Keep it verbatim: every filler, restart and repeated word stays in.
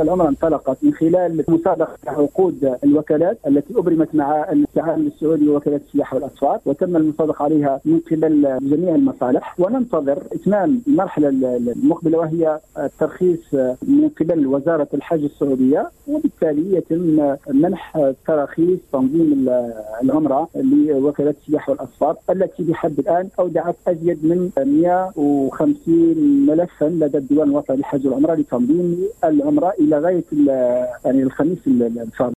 العمرة انطلقت من خلال مسابقة عقود الوكالات التي أبرمت مع الاتحاد السعودي ووكالة السياحة والأسفار، وتم المصادقة عليها من قبل جميع المصالح، وننتظر إتمام المرحلة المقبلة وهي الترخيص من قبل وزارة الحج السعودية، وبالتالي يتم منح تراخيص تنظيم العمرة لوكالة السياحة والأسفار التي بحد الآن أودعت أزيد من مئة وخمسين ملفا لدى الديوان الوطني للحج والعمرة لتنظيم العمرة إلى غاية يعني الخميس الفاضل.